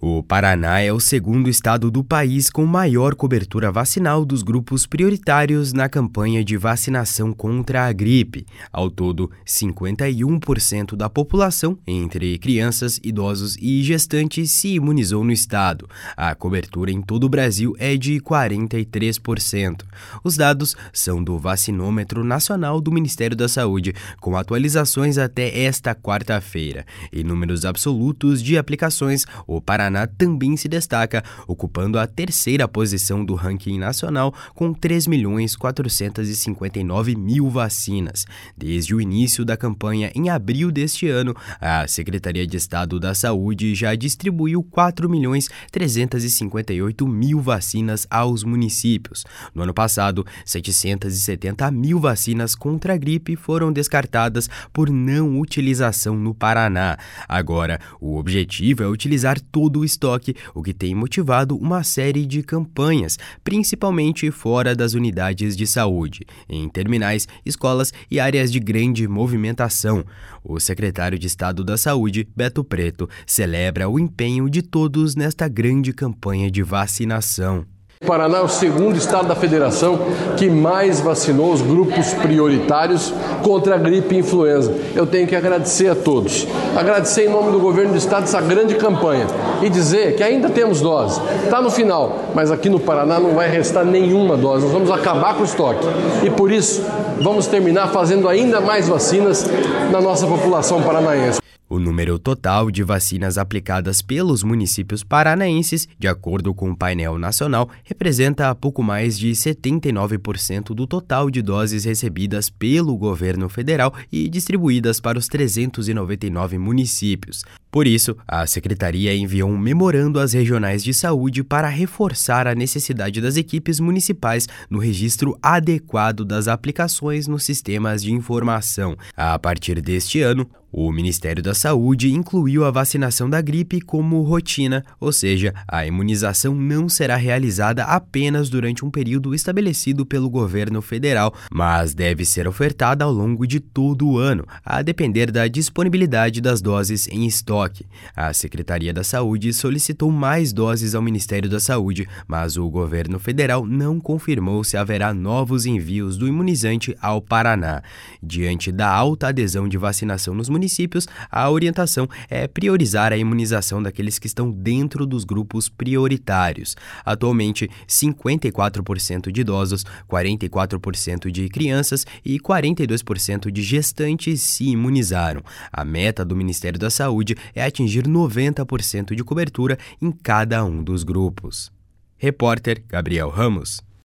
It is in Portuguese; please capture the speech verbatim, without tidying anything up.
O Paraná é o segundo estado do país com maior cobertura vacinal dos grupos prioritários na campanha de vacinação contra a gripe. Ao todo, cinquenta e um por cento da população, entre crianças, idosos e gestantes, se imunizou no estado. A cobertura em todo o Brasil é de quarenta e três por cento. Os dados são do Vacinômetro Nacional do Ministério da Saúde, com atualizações até esta quarta-feira. Em números absolutos de aplicações, o Paraná também se destaca, ocupando a terceira posição do ranking nacional com três milhões quatrocentos e cinquenta e nove mil vacinas. Desde o início da campanha, em abril deste ano, a Secretaria de Estado da Saúde já distribuiu quatro milhões trezentos e cinquenta e oito mil vacinas aos municípios. No ano passado, setecentos e setenta mil vacinas contra a gripe foram descartadas por não utilização no Paraná. Agora, o objetivo é utilizar todo o estoque, o que tem motivado uma série de campanhas, principalmente fora das unidades de saúde, em terminais, escolas e áreas de grande movimentação. O secretário de Estado da Saúde, Beto Preto, celebra o empenho de todos nesta grande campanha de vacinação. O Paraná é o segundo estado da federação que mais vacinou os grupos prioritários contra a gripe e influenza. Eu tenho que agradecer a todos. Agradecer em nome do governo do estado essa grande campanha e dizer que ainda temos doses. Está no final, mas aqui no Paraná não vai restar nenhuma dose. Nós vamos acabar com o estoque. E por isso, vamos terminar fazendo ainda mais vacinas na nossa população paranaense. O número total de vacinas aplicadas pelos municípios paranaenses, de acordo com o painel nacional, representa pouco mais de setenta e nove por cento do total de doses recebidas pelo governo federal e distribuídas para os trezentos e noventa e nove municípios. Por isso, a Secretaria enviou um memorando às regionais de saúde para reforçar a necessidade das equipes municipais no registro adequado das aplicações nos sistemas de informação. A partir deste ano, o Ministério da Saúde incluiu a vacinação da gripe como rotina, ou seja, a imunização não será realizada apenas durante um período estabelecido pelo governo federal, mas deve ser ofertada ao longo de todo o ano, a depender da disponibilidade das doses em estoque. A Secretaria da Saúde solicitou mais doses ao Ministério da Saúde, mas o governo federal não confirmou se haverá novos envios do imunizante ao Paraná. Diante da alta adesão de vacinação nos municípios, municípios, a orientação é priorizar a imunização daqueles que estão dentro dos grupos prioritários. Atualmente, cinquenta e quatro por cento de idosos, quarenta e quatro por cento de crianças e quarenta e dois por cento de gestantes se imunizaram. A meta do Ministério da Saúde é atingir noventa por cento de cobertura em cada um dos grupos. Repórter Gabriel Ramos.